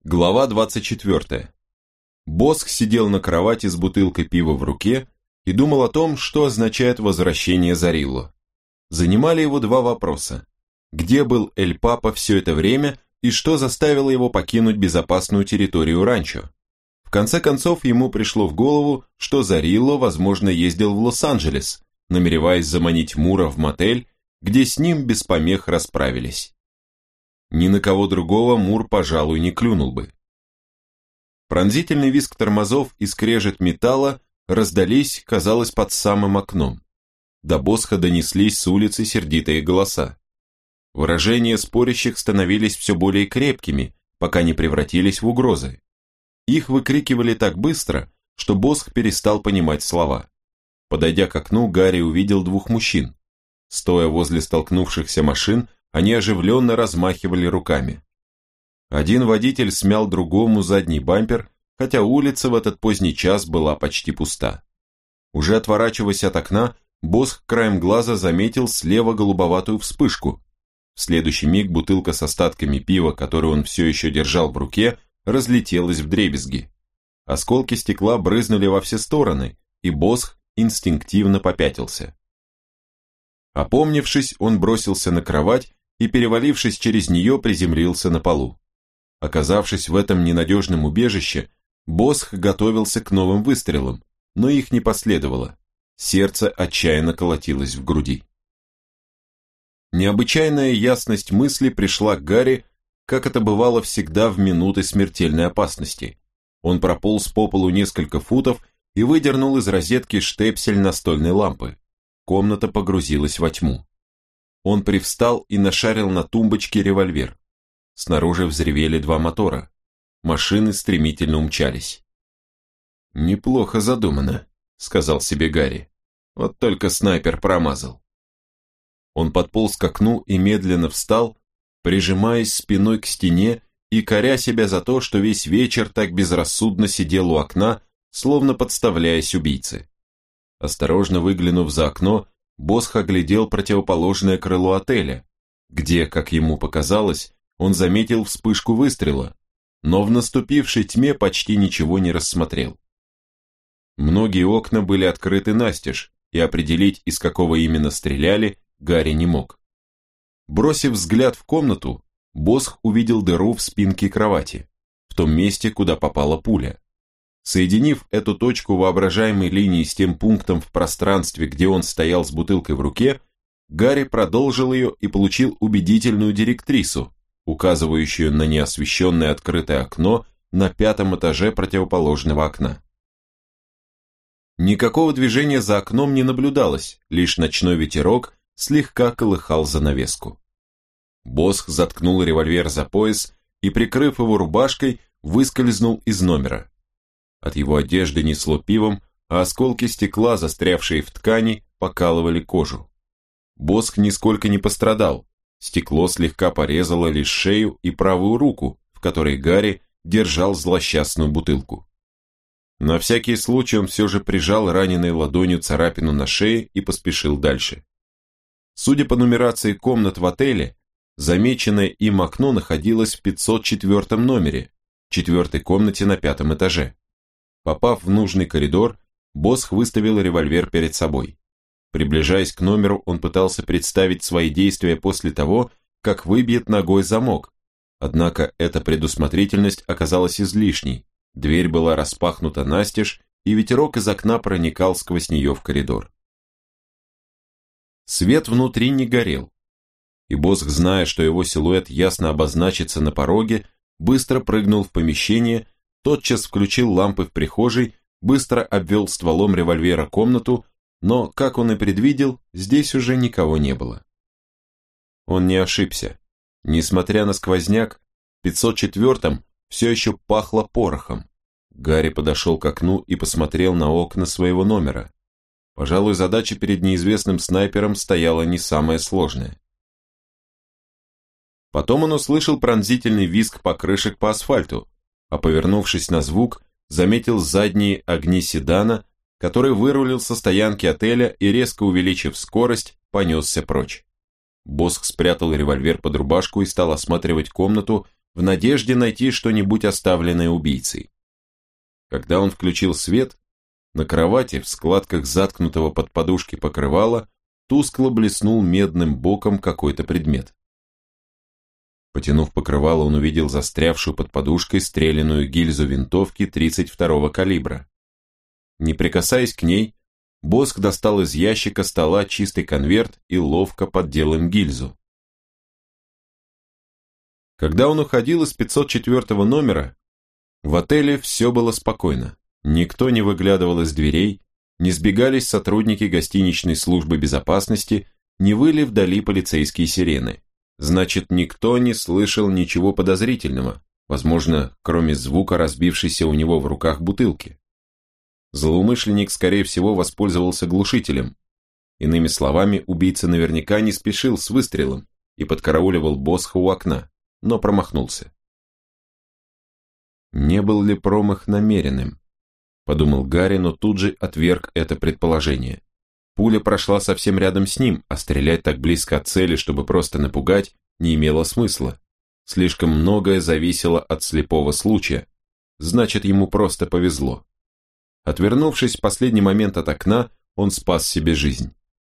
Глава 24. Босх сидел на кровати с бутылкой пива в руке и думал о том, что означает возвращение Зарилло. Занимали его два вопроса. Где был Эль Папа все это время и что заставило его покинуть безопасную территорию ранчо? В конце концов, ему пришло в голову, что Зарилло, возможно, ездил в Лос-Анджелес, намереваясь заманить Мура в мотель, где с ним без помех расправились. Ни на кого другого Мур, пожалуй, не клюнул бы. Пронзительный визг тормозов и скрежет металла раздались, казалось, под самым окном. До Босха донеслись с улицы сердитые голоса. Выражения спорящих становились все более крепкими, пока не превратились в угрозы. Их выкрикивали так быстро, что Босх перестал понимать слова. Подойдя к окну, Гарри увидел двух мужчин. Стоя возле столкнувшихся машин, они оживленно размахивали руками. Один водитель смял другому задний бампер, хотя улица в этот поздний час была почти пуста. Уже отворачиваясь от окна, Босх краем глаза заметил слева голубоватую вспышку. В следующий миг бутылка с остатками пива, которую он все еще держал в руке, разлетелась вдребезги. Осколки стекла брызнули во все стороны, и Босх инстинктивно попятился. Опомнившись, он бросился на кровать и, перевалившись через нее, приземлился на полу. Оказавшись в этом ненадежном убежище, Босх готовился к новым выстрелам, но их не последовало. Сердце отчаянно колотилось в груди. Необычайная ясность мысли пришла к Гарри, как это бывало всегда в минуты смертельной опасности. Он прополз по полу несколько футов и выдернул из розетки штепсель настольной лампы. Комната погрузилась во тьму. Он привстал и нашарил на тумбочке револьвер. Снаружи взревели два мотора. Машины стремительно умчались. «Неплохо задумано», — сказал себе Гарри. «Вот только снайпер промазал». Он подполз к окну и медленно встал, прижимаясь спиной к стене и коря себя за то, что весь вечер так безрассудно сидел у окна, словно подставляясь убийце. Осторожно выглянув за окно, Босх оглядел противоположное крыло отеля, где, как ему показалось, он заметил вспышку выстрела, но в наступившей тьме почти ничего не рассмотрел. Многие окна были открыты настежь, и определить, из какого именно стреляли, Гарри не мог. Бросив взгляд в комнату, Босх увидел дыру в спинке кровати, в том месте, куда попала пуля. Соединив эту точку воображаемой линии с тем пунктом в пространстве, где он стоял с бутылкой в руке, Гарри продолжил ее и получил убедительную директрису, указывающую на неосвещенное открытое окно на 5-м этаже противоположного окна. Никакого движения за окном не наблюдалось, лишь ночной ветерок слегка колыхал занавеску. Босх заткнул револьвер за пояс и, прикрыв его рубашкой, выскользнул из номера. От его одежды несло пивом, а осколки стекла, застрявшие в ткани, покалывали кожу. Босх нисколько не пострадал, стекло слегка порезало лишь шею и правую руку, в которой Гарри держал злосчастную бутылку. На всякий случай он все же прижал раненой ладонью царапину на шее и поспешил дальше. Судя по нумерации комнат в отеле, замеченное им окно находилось в 504 номере, 4-й комнате на 5-м этаже. Попав в нужный коридор, Босх выставил револьвер перед собой. Приближаясь к номеру, он пытался представить свои действия после того, как выбьет ногой замок. Однако эта предусмотрительность оказалась излишней. Дверь была распахнута настежь, и ветерок из окна проникал сквозь нее в коридор. Свет внутри не горел, и Босх, зная, что его силуэт ясно обозначится на пороге, быстро прыгнул в помещение, тотчас включил лампы в прихожей, быстро обвел стволом револьвера комнату, но, как он и предвидел, здесь уже никого не было. Он не ошибся. Несмотря на сквозняк, в 504-м все еще пахло порохом. Гарри подошел к окну и посмотрел на окна своего номера. Пожалуй, задача перед неизвестным снайпером стояла не самая сложная. Потом он услышал пронзительный визг покрышек по асфальту, а повернувшись на звук, заметил задние огни седана, который вырулил со стоянки отеля и, резко увеличив скорость, понесся прочь. Босх спрятал револьвер под рубашку и стал осматривать комнату в надежде найти что-нибудь оставленное убийцей. Когда он включил свет, на кровати в складках заткнутого под подушки покрывала тускло блеснул медным боком какой-то предмет. Потянув покрывало, он увидел застрявшую под подушкой стреляную гильзу винтовки 32-го калибра. Не прикасаясь к ней, Босх достал из ящика стола чистый конверт и ловко поддел им гильзу. Когда он уходил из 504 номера, в отеле все было спокойно. Никто не выглядывал из дверей, не сбегались сотрудники гостиничной службы безопасности, не выли вдали полицейские сирены. Значит, никто не слышал ничего подозрительного, возможно, кроме звука разбившейся у него в руках бутылки. Злоумышленник, скорее всего, воспользовался глушителем. Иными словами, убийца наверняка не спешил с выстрелом и подкарауливал Босха у окна, но промахнулся. Не был ли промах намеренным? Подумал Гарри, но тут же отверг это предположение. Пуля прошла совсем рядом с ним, а стрелять так близко от цели, чтобы просто напугать, не имело смысла. Слишком многое зависело от слепого случая. Значит, ему просто повезло. Отвернувшись в последний момент от окна, он спас себе жизнь.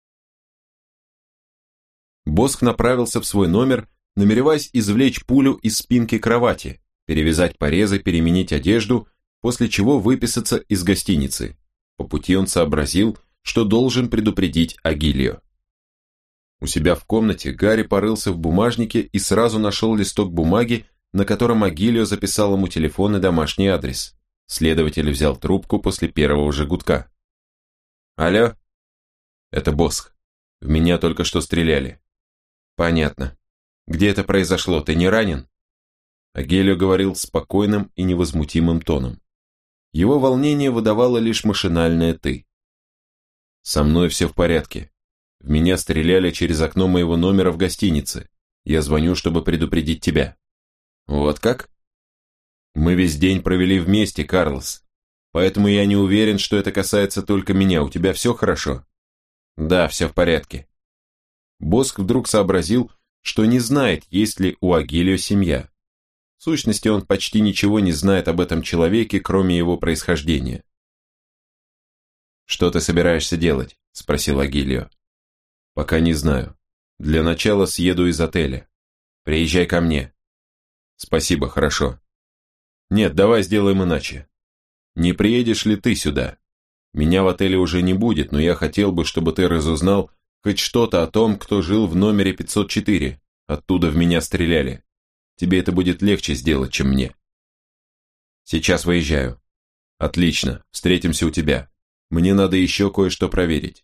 Босх направился в свой номер, намереваясь извлечь пулю из спинки кровати, перевязать порезы, переменить одежду, после чего выписаться из гостиницы. По пути он сообразил, что должен предупредить Агилио. У себя в комнате Гарри порылся в бумажнике и сразу нашел листок бумаги, на котором Агилио записал ему телефон и домашний адрес. Следователь взял трубку после первого же гудка. «Алло?» «Это Босх. В меня только что стреляли». «Понятно. Где это произошло? Ты не ранен?» Агилио говорил спокойным и невозмутимым тоном. Его волнение выдавало лишь машинальное «ты». «Со мной все в порядке. В меня стреляли через окно моего номера в гостинице. Я звоню, чтобы предупредить тебя». «Вот как?» «Мы весь день провели вместе, Карлос. Поэтому я не уверен, что это касается только меня. У тебя все хорошо?» «Да, все в порядке». Босх вдруг сообразил, что не знает, есть ли у Агилио семья. В сущности, он почти ничего не знает об этом человеке, кроме его происхождения. «Что ты собираешься делать?» – спросил Агилио. «Пока не знаю. Для начала съеду из отеля. Приезжай ко мне». «Спасибо, хорошо». «Нет, давай сделаем иначе. Не приедешь ли ты сюда? Меня в отеле уже не будет, но я хотел бы, чтобы ты разузнал хоть что-то о том, кто жил в номере 504. Оттуда в меня стреляли. Тебе это будет легче сделать, чем мне». «Сейчас выезжаю». «Отлично, встретимся у тебя. Мне надо еще кое-что проверить».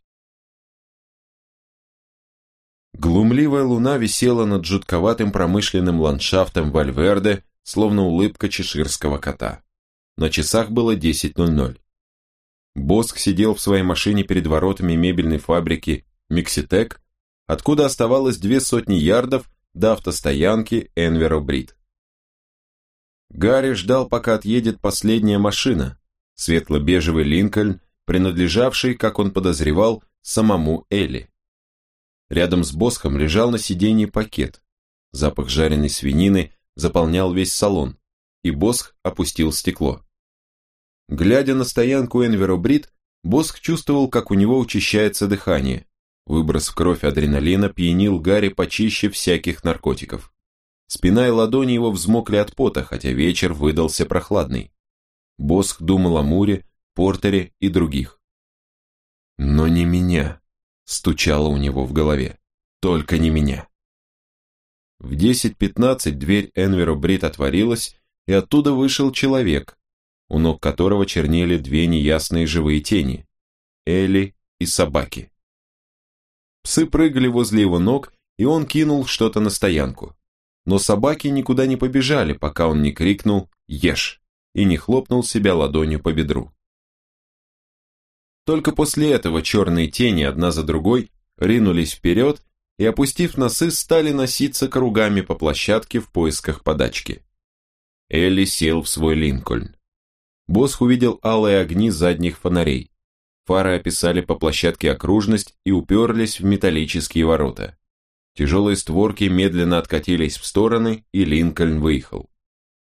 Глумливая луна висела над жутковатым промышленным ландшафтом Вальверде, словно улыбка чеширского кота. На часах было 10:00. Босх сидел в своей машине перед воротами мебельной фабрики «Микситек», откуда оставалось 200 ярдов до автостоянки Энверо Брит. Гарри ждал, пока отъедет последняя машина, светло-бежевый Линкольн, принадлежавший, как он подозревал, самому Элли. Рядом с Босхом лежал на сиденье пакет. Запах жареной свинины заполнял весь салон, и Босх опустил стекло. Глядя на стоянку Энверо Брит, Босх чувствовал, как у него учащается дыхание. Выброс в кровь адреналина пьянил Гарри почище всяких наркотиков. Спина и ладони его взмокли от пота, хотя вечер выдался прохладный. Босх думал о Муре, Портере и других. «Но не меня», — стучало у него в голове. «Только не меня». В 10:15 дверь Энверо Брит отворилась, и оттуда вышел человек, у ног которого чернели две неясные живые тени — Элли и собаки. Псы прыгали возле его ног, и он кинул что-то на стоянку. Но собаки никуда не побежали, пока он не крикнул «Ешь!» и не хлопнул себя ладонью по бедру. Только после этого черные тени одна за другой ринулись вперед и, опустив носы, стали носиться кругами по площадке в поисках подачки. Элли сел в свой Линкольн. Босх увидел алые огни задних фонарей. Фары описали по площадке окружность и уперлись в металлические ворота. Тяжелые створки медленно откатились в стороны, и Линкольн выехал.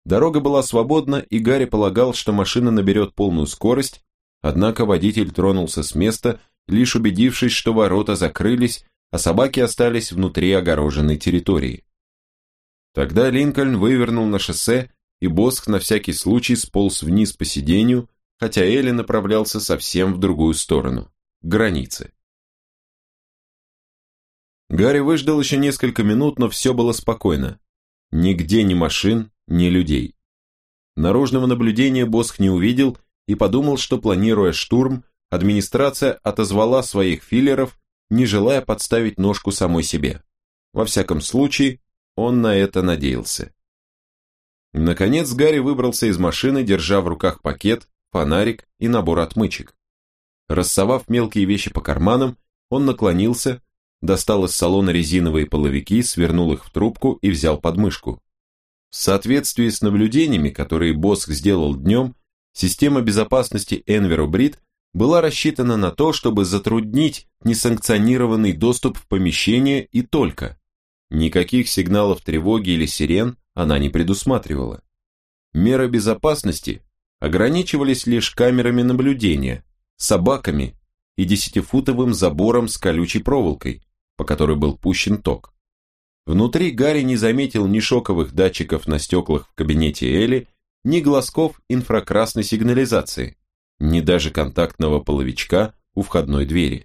Дорога была свободна, и Гарри полагал, что машина наберет полную скорость, однако водитель тронулся с места, лишь убедившись, что ворота закрылись, а собаки остались внутри огороженной территории. Тогда Линкольн вывернул на шоссе, и Босх на всякий случай сполз вниз по сиденью, хотя Элли направлялся совсем в другую сторону, к границе. Гарри выждал еще несколько минут, но все было спокойно. Нигде ни машин, ни людей. Наружного наблюдения Босх не увидел и подумал, что, планируя штурм, администрация отозвала своих филлеров, не желая подставить ножку самой себе. Во всяком случае, он на это надеялся. Наконец Гарри выбрался из машины, держа в руках пакет, фонарик и набор отмычек. Рассовав мелкие вещи по карманам, он наклонился, достал из салона резиновые половики, свернул их в трубку и взял подмышку. В соответствии с наблюдениями, которые Босх сделал днем, система безопасности Enviro Brit была рассчитана на то, чтобы затруднить несанкционированный доступ в помещение и только. Никаких сигналов тревоги или сирен она не предусматривала. Меры безопасности ограничивались лишь камерами наблюдения, собаками и 10-футовым забором с колючей проволокой, по которой был пущен ток. Внутри Гарри не заметил ни шоковых датчиков на стеклах в кабинете Элли, ни глазков инфракрасной сигнализации, ни даже контактного половичка у входной двери.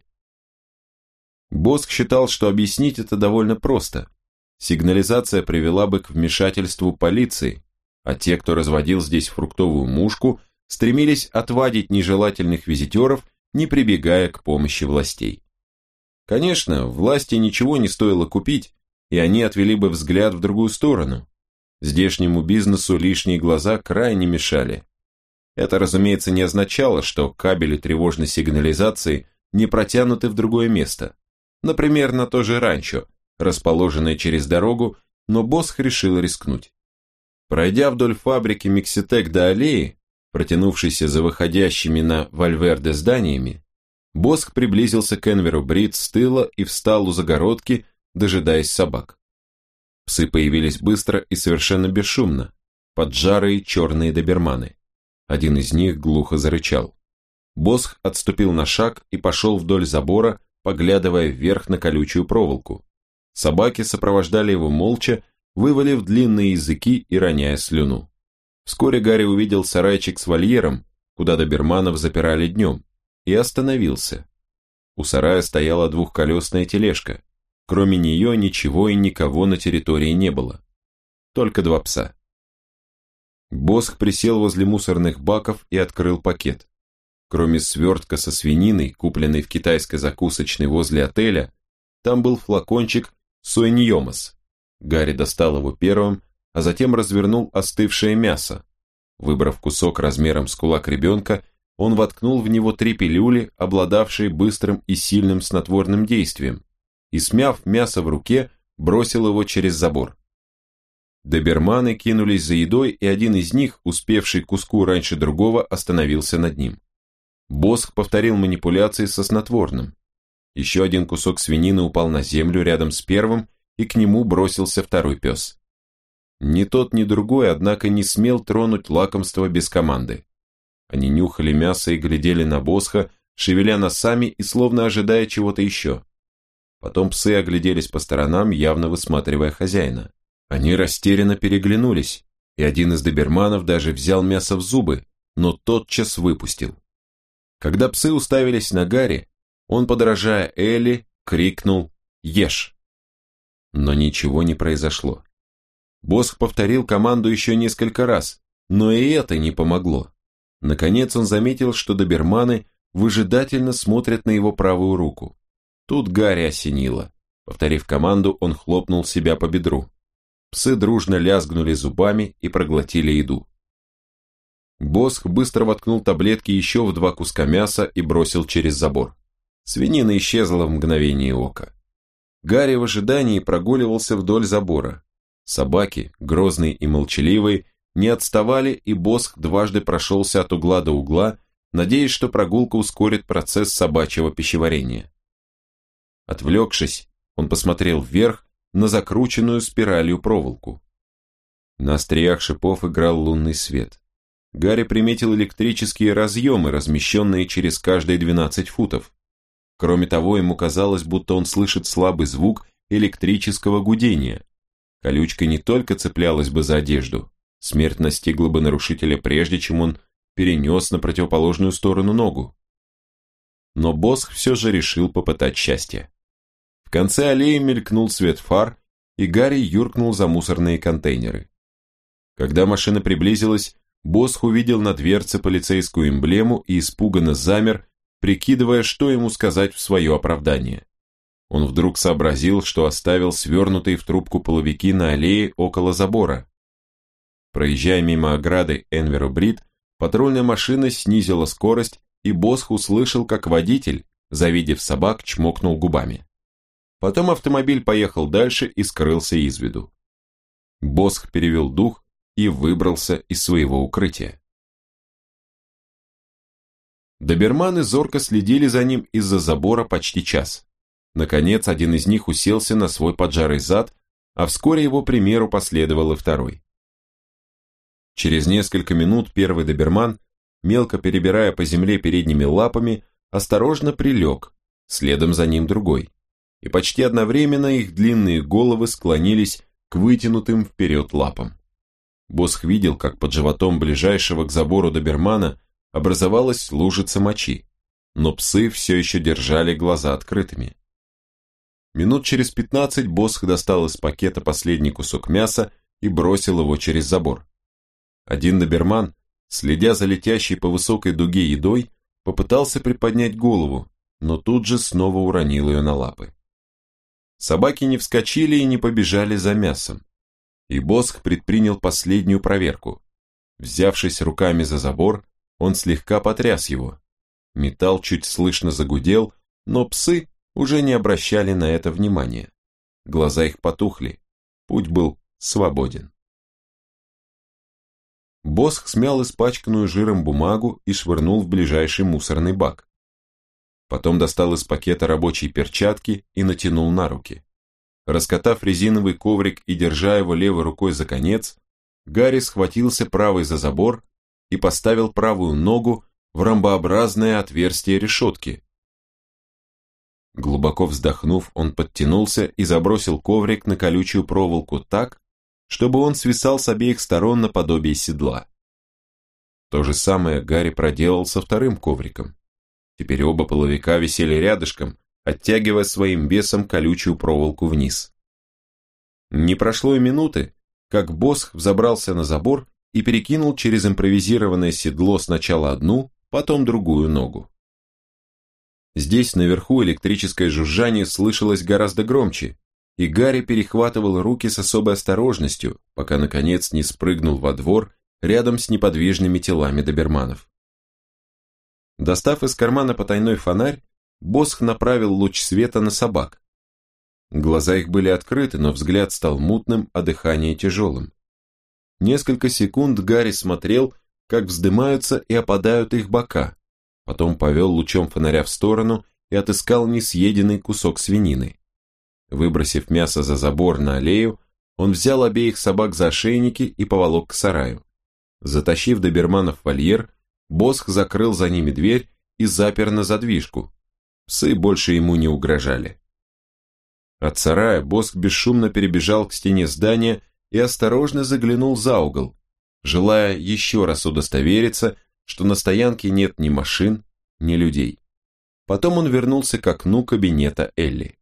Босх считал, что объяснить это довольно просто. Сигнализация привела бы к вмешательству полиции, а те, кто разводил здесь фруктовую мушку, стремились отвадить нежелательных визитеров, не прибегая к помощи властей. Конечно, власти ничего не стоило купить, и они отвели бы взгляд в другую сторону. Здешнему бизнесу лишние глаза крайне мешали. Это, разумеется, не означало, что кабели тревожной сигнализации не протянуты в другое место, например, на то же ранчо, расположенное через дорогу, но Босх решил рискнуть. Пройдя вдоль фабрики Микситек до аллеи, протянувшейся за выходящими на Вальверде зданиями, Босх приблизился к Enviro Brit с тыла и встал у загородки, дожидаясь собак. Псы появились быстро и совершенно бесшумно, поджарые черные доберманы. Один из них глухо зарычал. Босх отступил на шаг и пошел вдоль забора, поглядывая вверх на колючую проволоку. Собаки сопровождали его молча, вывалив длинные языки и роняя слюну. Вскоре Гарри увидел сарайчик с вольером, куда доберманов запирали днем, и остановился. У сарая стояла двухколесная тележка. Кроме нее ничего и никого на территории не было. Только два пса. Босх присел возле мусорных баков и открыл пакет. Кроме свертка со свининой, купленной в китайской закусочной возле отеля, там был флакончик суэньомас. Гарри достал его первым, а затем развернул остывшее мясо. Выбрав кусок размером с кулак ребенка, он воткнул в него 3 пилюли, обладавшие быстрым и сильным снотворным действием, и, смяв мясо в руке, бросил его через забор. Доберманы кинулись за едой, и один из них, успевший к куску раньше другого, остановился над ним. Босх повторил манипуляции со снотворным. Еще один кусок свинины упал на землю рядом с первым, и к нему бросился второй пес. Ни тот, ни другой, однако, не смел тронуть лакомство без команды. Они нюхали мясо и глядели на Босха, шевеля носами и словно ожидая чего-то еще. Потом псы огляделись по сторонам, явно высматривая хозяина. Они растерянно переглянулись, и один из доберманов даже взял мясо в зубы, но тотчас выпустил. Когда псы уставились на Гарри, он, подражая Элли, крикнул «Ешь!». Но ничего не произошло. Босх повторил команду еще несколько раз, но и это не помогло. Наконец он заметил, что доберманы выжидательно смотрят на его правую руку. Тут Гарри осенило. Повторив команду, он хлопнул себя по бедру. Псы дружно лязгнули зубами и проглотили еду. Босх быстро воткнул таблетки еще в 2 куска мяса и бросил через забор. Свинина исчезла в мгновение ока. Гарри в ожидании прогуливался вдоль забора. Собаки, грозные и молчаливые, не отставали, и Босх дважды прошелся от угла до угла, надеясь, что прогулка ускорит процесс собачьего пищеварения. Отвлекшись, он посмотрел вверх на закрученную спиралью проволоку. На остриях шипов играл лунный свет. Гарри приметил электрические разъемы, размещенные через каждые 12 футов. Кроме того, ему казалось, будто он слышит слабый звук электрического гудения. Колючка не только цеплялась бы за одежду, смерть настигла бы нарушителя прежде, чем он перенес на противоположную сторону ногу. Но Босх все же решил попытать счастье. В конце аллеи мелькнул свет фар, и Гарри юркнул за мусорные контейнеры. Когда машина приблизилась, Босх увидел на дверце полицейскую эмблему и испуганно замер, прикидывая, что ему сказать в свое оправдание. Он вдруг сообразил, что оставил свернутые в трубку половики на аллее около забора. Проезжая мимо ограды Энверо-Брид, патрульная машина снизила скорость, и Босх услышал, как водитель, завидев собак, чмокнул губами. Потом автомобиль поехал дальше и скрылся из виду. Босх перевел дух и выбрался из своего укрытия. Доберманы зорко следили за ним из-за забора почти час. Наконец, один из них уселся на свой поджарый зад, а вскоре его примеру последовал и второй. Через несколько минут первый доберман, мелко перебирая по земле передними лапами, осторожно прилег, следом за ним другой, и почти одновременно их длинные головы склонились к вытянутым вперед лапам. Босх видел, как под животом ближайшего к забору добермана образовалась лужица мочи, но псы все еще держали глаза открытыми. Минут через 15 Босх достал из пакета последний кусок мяса и бросил его через забор. Один доберман, следя за летящей по высокой дуге едой, попытался приподнять голову, но тут же снова уронил ее на лапы. Собаки не вскочили и не побежали за мясом, и Босх предпринял последнюю проверку. Взявшись руками за забор, он слегка потряс его. Металл чуть слышно загудел, но псы уже не обращали на это внимания. Глаза их потухли, путь был свободен. Босх смял испачканную жиром бумагу и швырнул в ближайший мусорный бак. Потом достал из пакета рабочие перчатки и натянул на руки. Раскатав резиновый коврик и держа его левой рукой за конец, Гарри схватился правой за забор и поставил правую ногу в ромбообразное отверстие решетки. Глубоко вздохнув, он подтянулся и забросил коврик на колючую проволоку так, чтобы он свисал с обеих сторон наподобие седла. То же самое Гарри проделал со вторым ковриком. Теперь оба половика висели рядышком, оттягивая своим весом колючую проволоку вниз. Не прошло и минуты, как Босх взобрался на забор и перекинул через импровизированное седло сначала одну, потом другую ногу. Здесь наверху электрическое жужжание слышалось гораздо громче, и Гарри перехватывал руки с особой осторожностью, пока наконец не спрыгнул во двор рядом с неподвижными телами доберманов. Достав из кармана потайной фонарь, Босх направил луч света на собак. Глаза их были открыты, но взгляд стал мутным, а дыхание тяжелым. Несколько секунд Гарри смотрел, как вздымаются и опадают их бока, потом повел лучом фонаря в сторону и отыскал несъеденный кусок свинины. Выбросив мясо за забор на аллею, он взял обеих собак за ошейники и поволок к сараю. Затащив доберманов в вольер, Босх закрыл за ними дверь и запер на задвижку. Псы больше ему не угрожали. От сарая Босх бесшумно перебежал к стене здания и осторожно заглянул за угол, желая еще раз удостовериться, что на стоянке нет ни машин, ни людей. Потом он вернулся к окну кабинета Элли.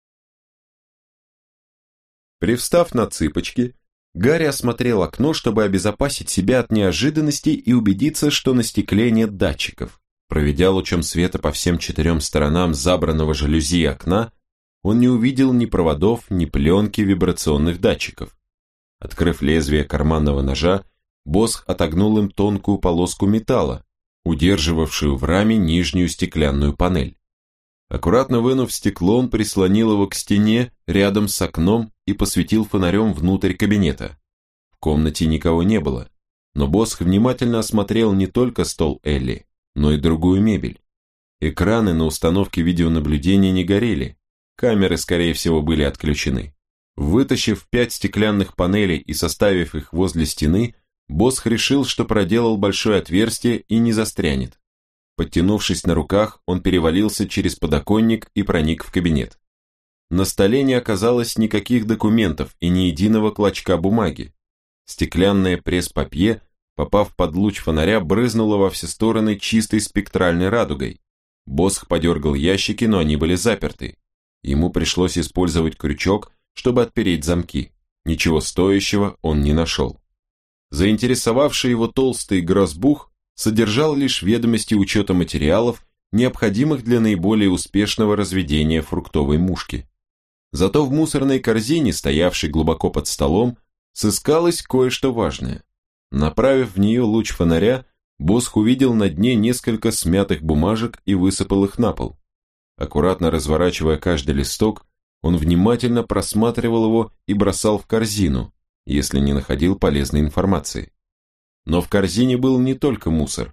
Привстав на цыпочки, Гарри осмотрел окно, чтобы обезопасить себя от неожиданностей и убедиться, что на стекле нет датчиков. Проведя лучом света по всем 4 сторонам забранного жалюзи окна, он не увидел ни проводов, ни пленки вибрационных датчиков. Открыв лезвие карманного ножа, Босх отогнул им тонкую полоску металла, удерживавшую в раме нижнюю стеклянную панель. Аккуратно вынув стекло, он прислонил его к стене рядом с окном и посветил фонарем внутрь кабинета. В комнате никого не было, но Босх внимательно осмотрел не только стол Элли, но и другую мебель. Экраны на установке видеонаблюдения не горели, камеры, скорее всего, были отключены. Вытащив 5 стеклянных панелей и составив их возле стены, Босх решил, что проделал большое отверстие и не застрянет. Подтянувшись на руках, он перевалился через подоконник и проник в кабинет. На столе не оказалось никаких документов и ни единого клочка бумаги. Стеклянное пресс-папье, попав под луч фонаря, брызнуло во все стороны чистой спектральной радугой. Босх подергал ящики, но они были заперты. Ему пришлось использовать крючок, чтобы отпереть замки. Ничего стоящего он не нашел. Заинтересовавший его толстый грозбух содержал лишь ведомости учета материалов, необходимых для наиболее успешного разведения фруктовой мушки. Зато в мусорной корзине, стоявшей глубоко под столом, сыскалось кое-что важное. Направив в нее луч фонаря, Босх увидел на дне несколько смятых бумажек и высыпал их на пол. Аккуратно разворачивая каждый листок, он внимательно просматривал его и бросал в корзину, если не находил полезной информации. Но в корзине был не только мусор.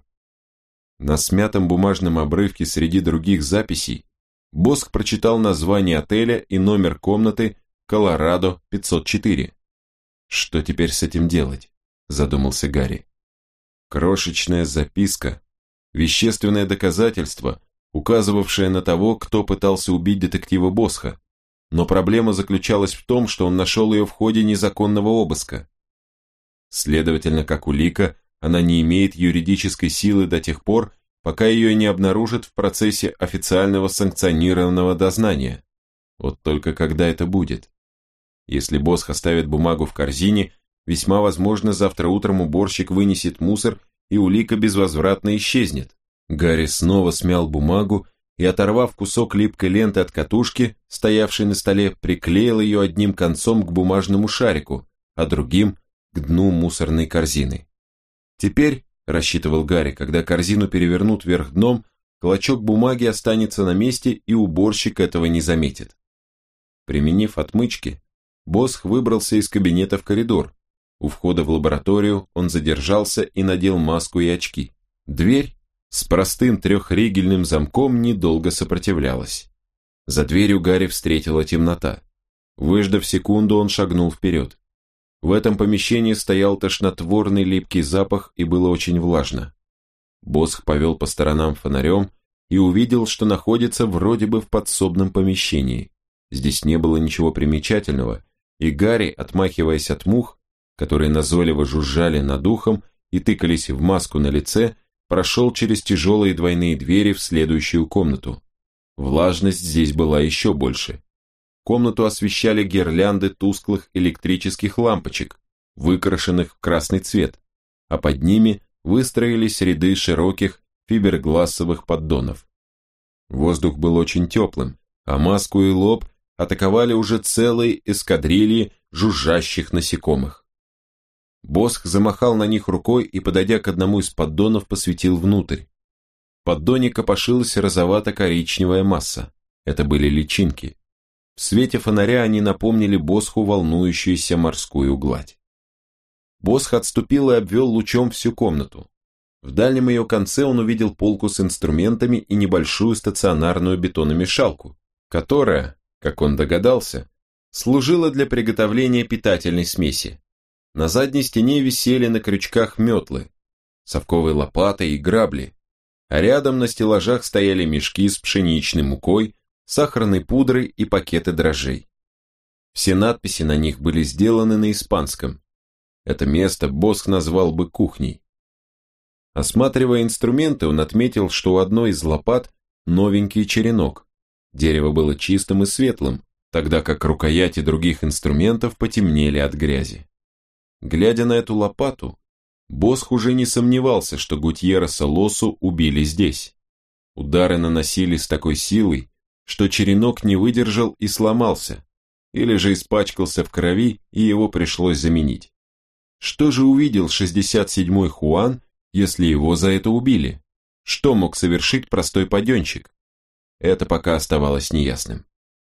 На смятом бумажном обрывке среди других записей Босх прочитал название отеля и номер комнаты «Колорадо 504». «Что теперь с этим делать?» – задумался Гарри. Крошечная записка, вещественное доказательство, указывавшее на того, кто пытался убить детектива Босха, но проблема заключалась в том, что он нашел ее в ходе незаконного обыска. Следовательно, как улика, она не имеет юридической силы до тех пор, пока ее не обнаружат в процессе официального санкционированного дознания. Вот только когда это будет? Если Босх оставит бумагу в корзине, весьма возможно, завтра утром уборщик вынесет мусор, и улика безвозвратно исчезнет. Гарри снова смял бумагу и, оторвав кусок липкой ленты от катушки, стоявшей на столе, приклеил ее одним концом к бумажному шарику, а другим – к дну мусорной корзины. Теперь, рассчитывал Гарри, когда корзину перевернут вверх дном, клочок бумаги останется на месте, и уборщик этого не заметит. Применив отмычки, Босх выбрался из кабинета в коридор. У входа в лабораторию он задержался и надел маску и очки. Дверь с простым трехригельным замком недолго сопротивлялась. За дверью Гарри встретила темнота. Выждав секунду, он шагнул вперед. В этом помещении стоял тошнотворный липкий запах и было очень влажно. Босх повел по сторонам фонарем и увидел, что находится вроде бы в подсобном помещении. Здесь не было ничего примечательного, и Гарри, отмахиваясь от мух, которые назойливо жужжали над ухом и тыкались в маску на лице, прошел через тяжелые двойные двери в следующую комнату. Влажность здесь была еще больше. Комнату освещали гирлянды тусклых электрических лампочек, выкрашенных в красный цвет, а под ними выстроились ряды широких фиберглассовых поддонов. Воздух был очень теплым, а маску и лоб атаковали уже целые эскадрильи жужжащих насекомых. Босх замахал на них рукой и, подойдя к одному из поддонов, посветил внутрь. В поддоне копошилась розовато-коричневая масса. Это были личинки. В свете фонаря они напомнили Босху волнующуюся морскую гладь. Босх отступил и обвел лучом всю комнату. В дальнем ее конце он увидел полку с инструментами и небольшую стационарную бетономешалку, которая, как он догадался, служила для приготовления питательной смеси. На задней стене висели на крючках метлы, совковые лопаты и грабли, а рядом на стеллажах стояли мешки с пшеничной мукой, сахарной пудрой и пакеты дрожжей. Все надписи на них были сделаны на испанском. Это место Босх назвал бы кухней. Осматривая инструменты, он отметил, что у одной из лопат новенький черенок. Дерево было чистым и светлым, тогда как рукояти других инструментов потемнели от грязи. Глядя на эту лопату, Босх уже не сомневался, что Гутьерреса Лосу убили здесь. Удары наносили с такой силой, что черенок не выдержал и сломался, или же испачкался в крови, и его пришлось заменить. Что же увидел 67-й Хуан, если его за это убили? Что мог совершить простой паденщик? Это пока оставалось неясным.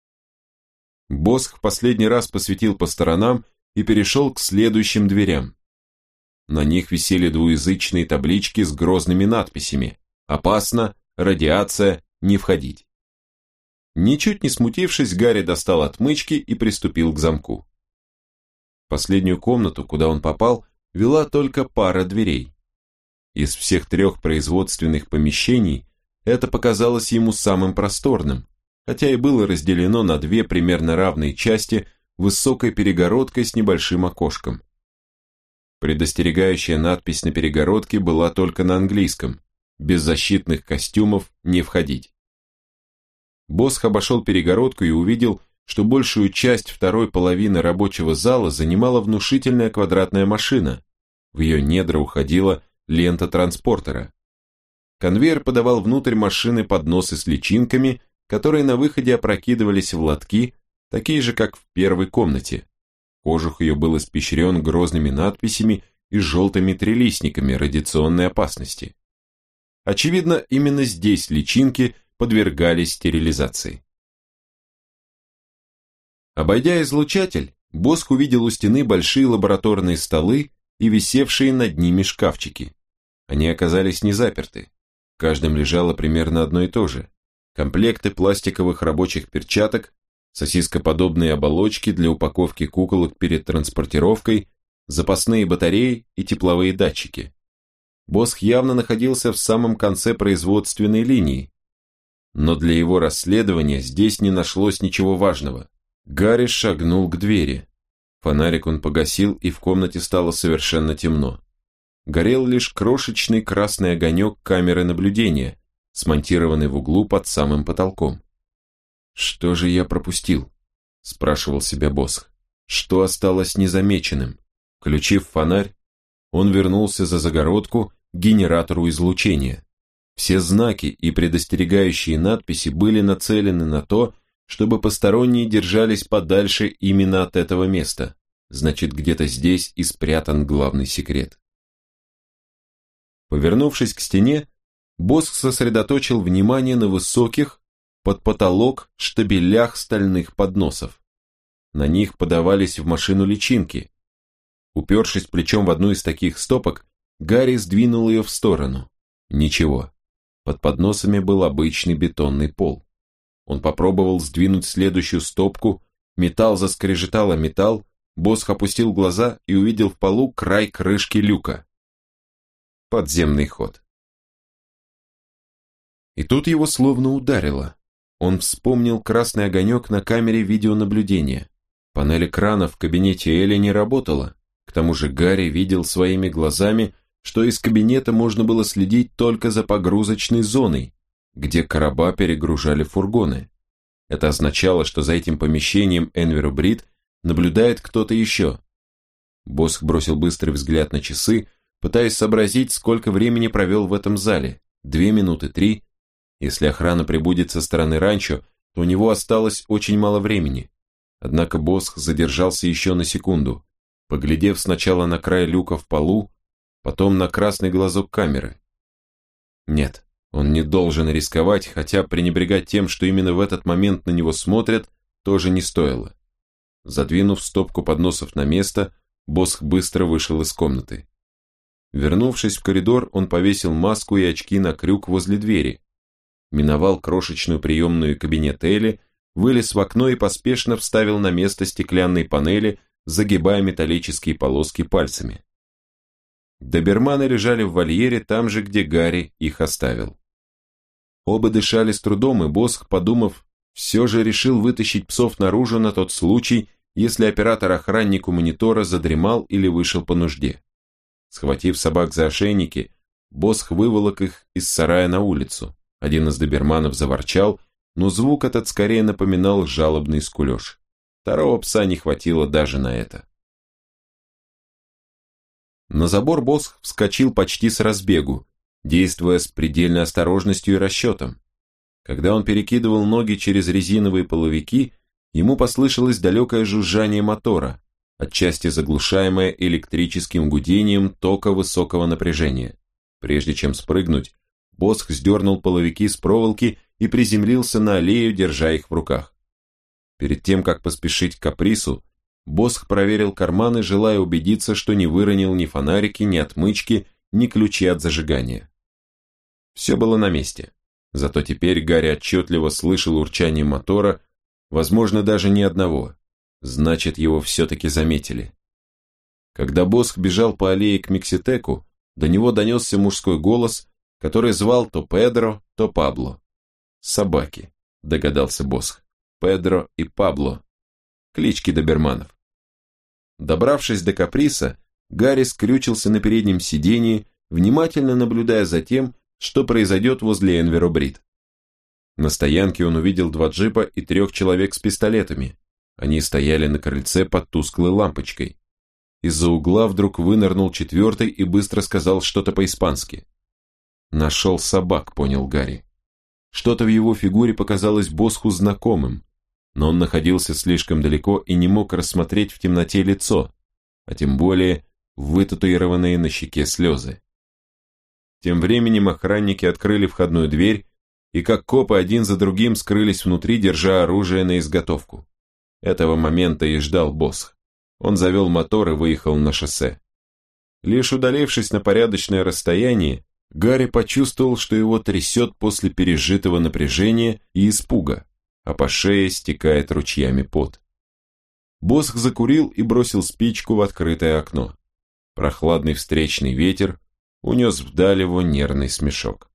Босх в последний раз посветил по сторонам и перешел к следующим дверям. На них висели двуязычные таблички с грозными надписями: «Опасно», «Радиация», «Не входить». Ничуть не смутившись, Гарри достал отмычки и приступил к замку. В последнюю комнату, куда он попал, вела только пара дверей. Из всех 3 производственных помещений это показалось ему самым просторным, хотя и было разделено на 2 примерно равные части высокой перегородкой с небольшим окошком. Предостерегающая надпись на перегородке была только на английском: без защитных костюмов не входить. Босх обошел перегородку и увидел, что большую часть второй половины рабочего зала занимала внушительная квадратная машина. В ее недра уходила лента транспортера. Конвейер подавал внутрь машины подносы с личинками, которые на выходе опрокидывались в лотки, такие же, как в первой комнате. Кожух ее был испещрен грозными надписями и желтыми трилистниками радиационной опасности. Очевидно, именно здесь личинки подвергались стерилизации. Обойдя излучатель, Босх увидел у стены большие лабораторные столы и висевшие над ними шкафчики. Они оказались не заперты. В каждом лежало примерно одно и то же: комплекты пластиковых рабочих перчаток, сосископодобные оболочки для упаковки куколок перед транспортировкой, запасные батареи и тепловые датчики. Босх явно находился в самом конце производственной линии, но для его расследования здесь не нашлось ничего важного. Гарри шагнул к двери. Фонарик он погасил, и в комнате стало совершенно темно. Горел лишь крошечный красный огонек камеры наблюдения, смонтированный в углу под самым потолком. «Что же я пропустил?» – спрашивал себя Босх. «Что осталось незамеченным?» Включив фонарь, он вернулся за загородку к генератору излучения. Все знаки и предостерегающие надписи были нацелены на то, чтобы посторонние держались подальше именно от этого места. Значит, где-то здесь и спрятан главный секрет. Повернувшись к стене, Босх сосредоточил внимание на высоких, под потолок, штабелях стальных подносов. На них подавались в машину личинки. Упершись плечом в одну из таких стопок, Гарри сдвинул ее в сторону. Ничего. Под подносами был обычный бетонный пол. Он попробовал сдвинуть следующую стопку, металл заскрежетал о металл, Босх опустил глаза и увидел в полу край крышки люка. Подземный ход. И тут его словно ударило. Он вспомнил красный огонек на камере видеонаблюдения. Панель экрана в кабинете Элли не работала. К тому же Гарри видел своими глазами, что из кабинета можно было следить только за погрузочной зоной, где короба перегружали фургоны. Это означало, что за этим помещением Энверу Брид наблюдает кто-то еще. Босх бросил быстрый взгляд на часы, пытаясь сообразить, сколько времени провел в этом зале. 2 минуты, 3. Если охрана прибудет со стороны ранчо, то у него осталось очень мало времени. Однако Босх задержался еще на секунду, поглядев сначала на край люка в полу, потом на красный глазок камеры. Нет, он не должен рисковать, хотя пренебрегать тем, что именно в этот момент на него смотрят, тоже не стоило. Задвинув стопку подносов на место, Босх быстро вышел из комнаты. Вернувшись в коридор, он повесил маску и очки на крюк возле двери, миновал крошечную приемную кабинет Элли, вылез в окно и поспешно вставил на место стеклянной панели, загибая металлические полоски пальцами. Доберманы лежали в вольере там же, где Гарри их оставил. Оба дышали с трудом, и Босх, подумав, все же решил вытащить псов наружу на тот случай, если оператор-охранник у монитора задремал или вышел по нужде. Схватив собак за ошейники, Босх выволок их из сарая на улицу. Один из доберманов заворчал, но звук этот скорее напоминал жалобный скулеж. Второго пса не хватило даже на это. На забор Босх вскочил почти с разбегу, действуя с предельной осторожностью и расчетом. Когда он перекидывал ноги через резиновые половики, ему послышалось далекое жужжание мотора, отчасти заглушаемое электрическим гудением тока высокого напряжения. Прежде чем спрыгнуть, Босх сдернул половики с проволоки и приземлился на аллею, держа их в руках. Перед тем, как поспешить к капрису, Босх проверил карманы, желая убедиться, что не выронил ни фонарики, ни отмычки, ни ключи от зажигания. Все было на месте. Зато теперь Гарри отчетливо слышал урчание мотора, возможно, даже не одного. Значит, его все-таки заметили. Когда Босх бежал по аллее к Мекситеку, до него донесся мужской голос, который звал то Педро, то Пабло. «Собаки», догадался Босх. «Педро и Пабло. Клички доберманов». Добравшись до Каприса, Гарри скрючился на переднем сидении, внимательно наблюдая за тем, что произойдет возле Энверо-Брит. На стоянке он увидел 2 джипа и 3 человек с пистолетами. Они стояли на крыльце под тусклой лампочкой. Из-за угла вдруг вынырнул 4-й и быстро сказал что-то по-испански. «Нашел собак», — понял Гарри. Что-то в его фигуре показалось Босху знакомым, но он находился слишком далеко и не мог рассмотреть в темноте лицо, а тем более вытатуированные на щеке слезы. Тем временем охранники открыли входную дверь, и как копы один за другим скрылись внутри, держа оружие на изготовку. Этого момента и ждал Босх. Он завел мотор и выехал на шоссе. Лишь удалившись на порядочное расстояние, Гарри почувствовал, что его трясет после пережитого напряжения и испуга, а по шее стекает ручьями пот. Босх закурил и бросил спичку в открытое окно. Прохладный встречный ветер унес вдаль его нервный смешок.